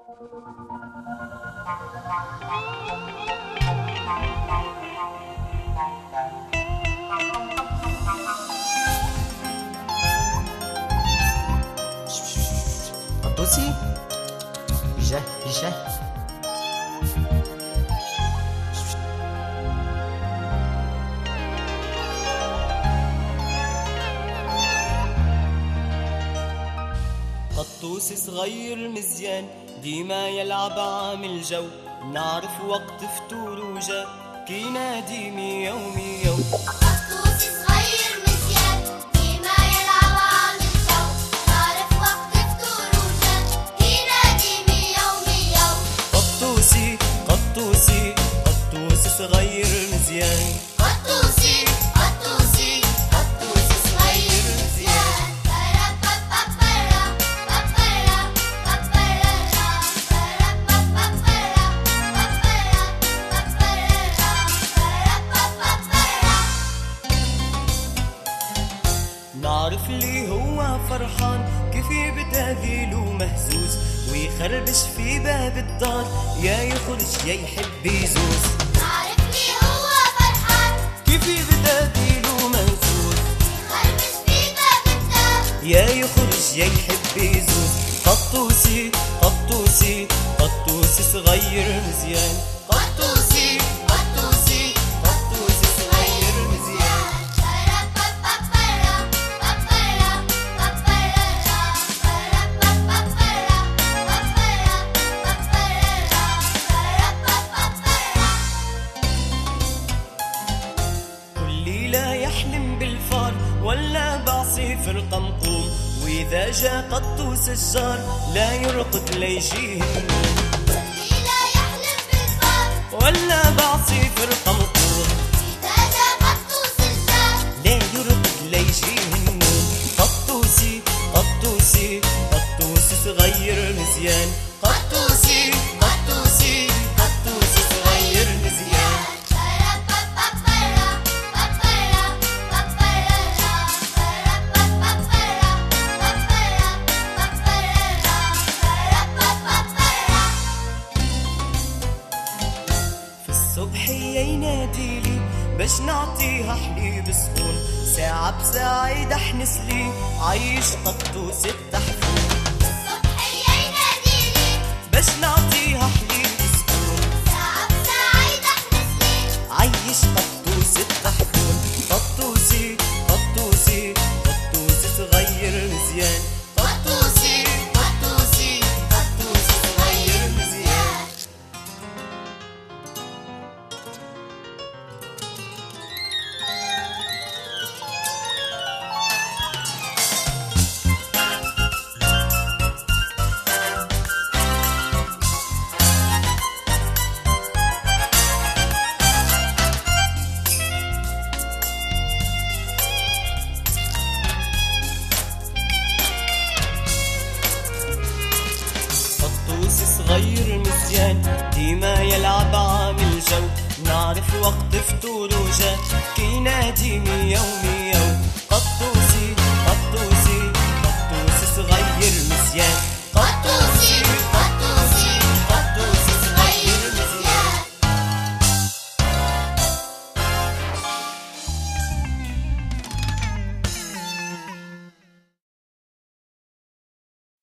قطوسي جه جه. قطوس صغير مزيان ديما يلعب عامل جو، نعرف وقت فطور وجا كي ينادي مياو مياو. قطوس صغير مزيان ديما يلعب عامل جو، نعرف وقت فطور وجا كي ينادي مياو مياو. قطوسي قطوسي قطوس صغير مزيان. قطوسي قطوسي قطوس صغير مزيان. برا بابا برا بابا بابا برا بابا برا بابا برا. نعرف لي هو فرحان كيف يبدا ذيله مهزوز، ويخربش في باب الدار يا يخرج يا يحب يزوز. نعرف لي هو فرحان كيف يبدا ذيله مهزوز، يخربش في باب الدار يا يخرج يا يحب يزوز. قطوسي قطوسي قطوسي صغير مزيان. قطوسي قطوسي قطوسي صغير مزيان. برا بابا برا بابا بابا برا بابا برا بابا برا. كل ليلة يحلم بالفار ولا بعصيفر قمقوم، وإذا جا قطوس الجار لا يرقد ليجيه النوم. ليلى يحلم بالفار ولا بعصيفر قمقوم إذا جا قطوس الجار. لا يرقد ليجيه النوم. قطوسي قطوسي قطوسي صغير مزيان. قطوسي قطوسي قطوسي صغير مزيان. برا بابا برا بابا بابا برا بابا برا بابا برا. في الصبحية يناديلي باش نعطيها حليب سخون، ساعة بساعة يدحنس لي عايش قطوس التحفون. الصبحية يناديلي باش نعطيها حليب سخون ساعة بساعة يدحنس لي عايش قطوس التحفون. قطوسي قطوسي قطوسي صغير مزيان. قطوسي قطوسي قطوسي صغير مزيان. قطوس صغير مزيان ديما يلعب عامل جو، نعرف وقت فطور وجا كي ينادي مياو مياو. قطوسي قطوسي قطوسي صغير مزيان.